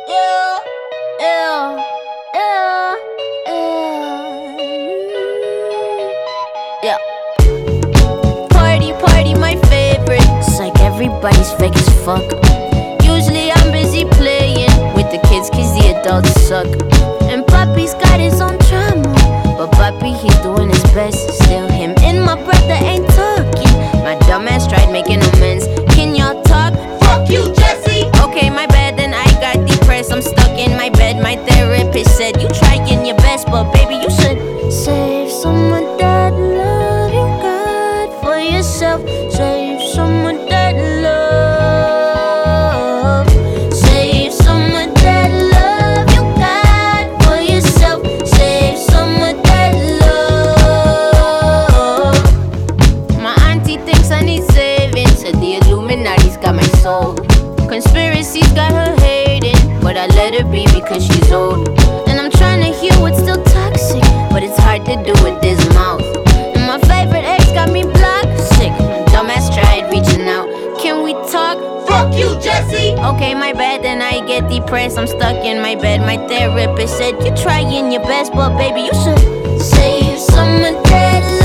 Yeah, yeah, yeah, yeah. Party, party, my favorite. It's like everybody's fake as fuck. Usually I'm busy playing with the kids cause the adults suck. And Papi's got his own drama, but Papi, he's doing his best. Still him and my brother ain't talking. My dumbass tried making amends. Can y'all talk? Fuck you, Jesse. Okay, my bad, then I got depressed. I'm stuck in my bed. My therapist said, you trying your best, but baby, you should save someone that love you, God, for yourself. Save someone that love. Save someone that love you, God, for yourself. Save someone that love. My auntie thinks I need saving. Said the Illuminati's got my soul. Conspiracies got her hating, but I let her be because she's old. And I'm trying to heal what's still toxic, but it's hard to do with this mouth. And my favorite ex got me blocked sick. My dumbass tried reaching out. Can we talk? Fuck you, Jesse. Okay, my bad, then I get depressed. I'm stuck in my bed. My therapist said, you trying your best, but baby, you should save someone that